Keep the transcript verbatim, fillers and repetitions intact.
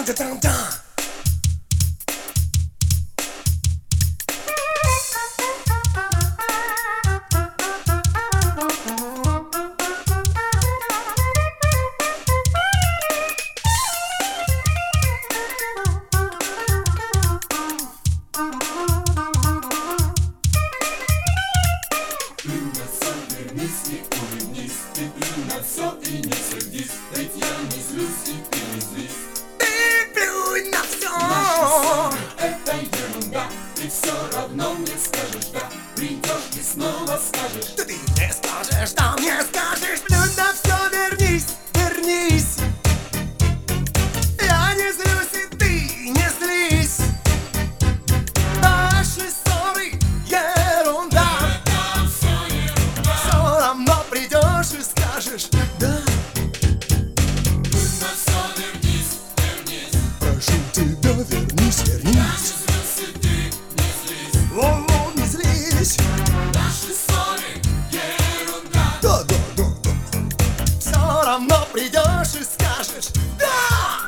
Та-та-та-та-та. Не улыбнись, ты плюнь на все и не сердись, ведь я не злюсь и ты не злись. Ты плюнь на все. Наши ссоры — это ерунда, ты все равно мне скажешь да. Придешь и снова скажешь. Ты не скажешь, да мне скажешь. Плюнь на все, вернись, вернись. Я не злюсь и ты не злись. Наши ссоры ерунда. Все равно придешь и скажешь да. Плюнь на все, вернись, вернись. Прошу тебя, вернись, Я не вернись. злюсь и ты не злись. О, не злись. Наши ссоры ерунда. Да, да, да, да. Все равно придешь и скажешь да.